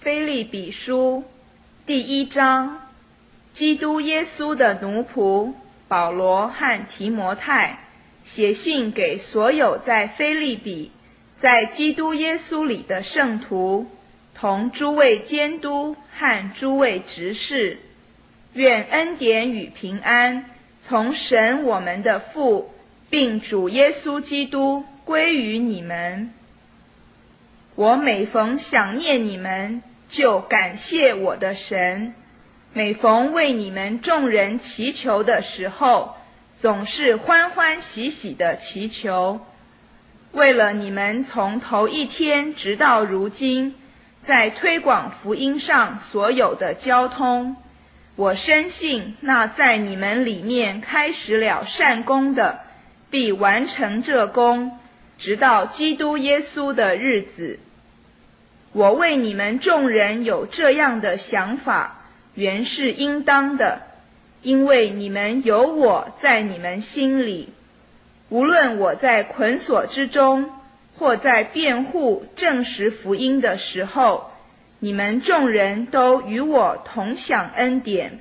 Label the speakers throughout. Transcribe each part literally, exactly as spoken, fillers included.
Speaker 1: 腓立比书第一章，基督耶稣的奴仆保罗和提摩太写信给所有在腓立比在基督耶稣里的圣徒，同诸位监督和诸位执事，愿恩典与平安从神我们的父并主耶稣基督归于你们。我每逢想念你们，就感谢我的神，每逢为你们众人祈求的时候，总是欢欢喜喜的祈求，为了你们从头一天直到如今在推广福音上所有的交通。我深信那在你们里面开始了善工的，必完成这工，直到基督耶稣的日子。我为你们众人有这样的想法，原是应当的，因为你们有我在你们心里。无论我在捆锁之中，或在辩护证实福音的时候，你们众人都与我同享恩典。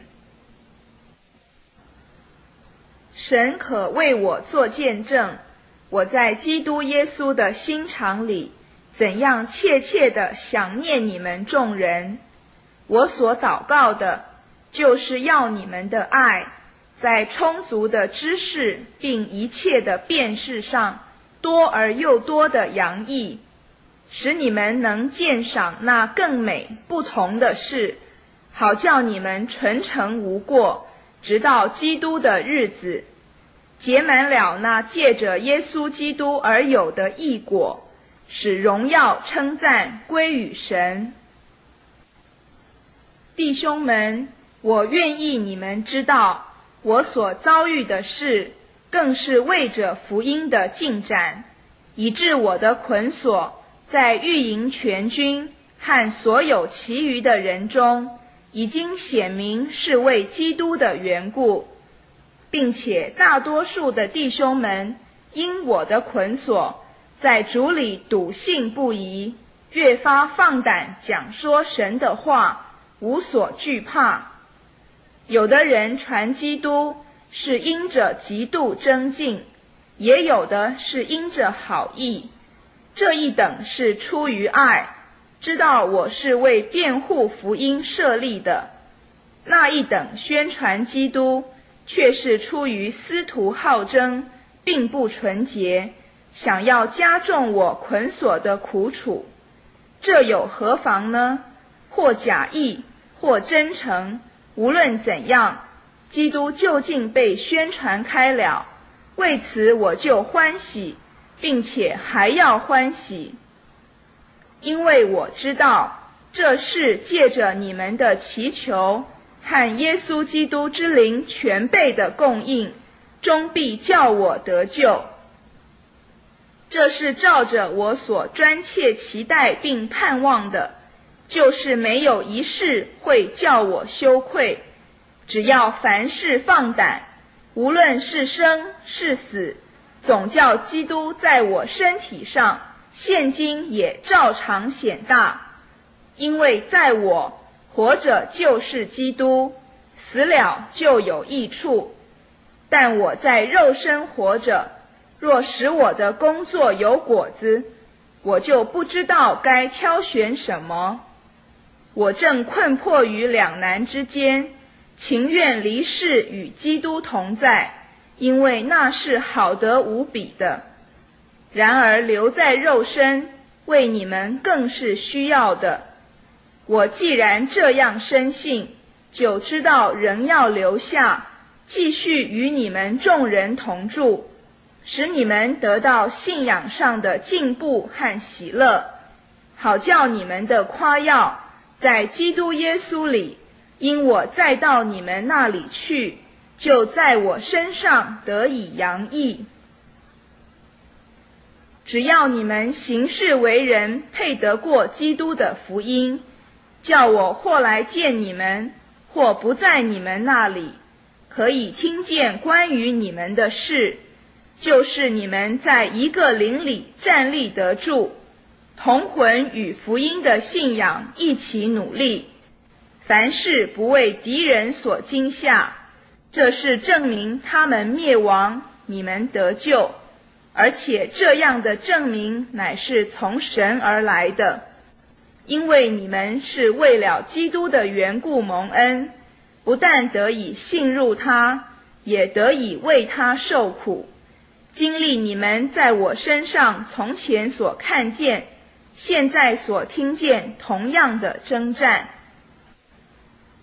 Speaker 1: 神可为我作见证，我在基督耶稣的心肠里怎样切切地想念你们众人。我所祷告的，就是要你们的爱在充足的知识并一切的辨识上多而又多的洋溢，使你们能鉴赏那更美不同的事，好叫你们纯诚无过，直到基督的日子，结满了那借着耶稣基督而有的义果，使荣耀称赞归于神。弟兄们，我愿意你们知道，我所遭遇的事，更是为着福音的进展，以致我的捆锁在御营全军和所有其余的人中，已经显明是为基督的缘故，并且大多数的弟兄们因我的捆锁，在主里笃信不疑，越发放胆讲说神的话，无所惧怕。有的人传基督，是因着嫉妒争竞，也有的是因着好意。这一等是出于爱，知道我是为辩护福音设立的；那一等宣传基督，却是出于私图好争，并不纯洁，想要加重我捆锁的苦楚。这有何妨呢？或假意，或真诚，无论怎样，基督究竟被宣传开了，为此我就欢喜，并且还要欢喜，因为我知道这事借着你们的祈求和耶稣基督之灵全备的供应，终必叫我得救。这是照着我所专切期待并盼望的，就是没有一事会叫我羞愧，只要凡事放胆，无论是生是死，总叫基督在我身体上现今也照常显大。因为在我活着就是基督，死了就有益处。但我在肉身活着，若使我的工作有果子，我就不知道该挑选什么。我正困迫于两难之间，情愿离世与基督同在，因为那是好得无比的。然而留在肉身，为你们更是需要的。我既然这样深信，就知道仍要留下，继续与你们众人同住，使你们得到信仰上的进步和喜乐，好叫你们的夸耀在基督耶稣里，因我再到你们那里去，就在我身上得以洋溢。只要你们行事为人配得过基督的福音，叫我或来见你们，或不在你们那里，可以听见关于你们的事，就是你们在一个灵里站立得住， 同魂与福音的信仰一起努力，凡事不为敌人所惊吓，这是证明他们灭亡，你们得救，而且这样的证明乃是从神而来的，因为你们是为了基督的缘故蒙恩，不但得以信入他，也得以为他受苦，经历你们在我身上从前所看见，现在所听见同样的征战。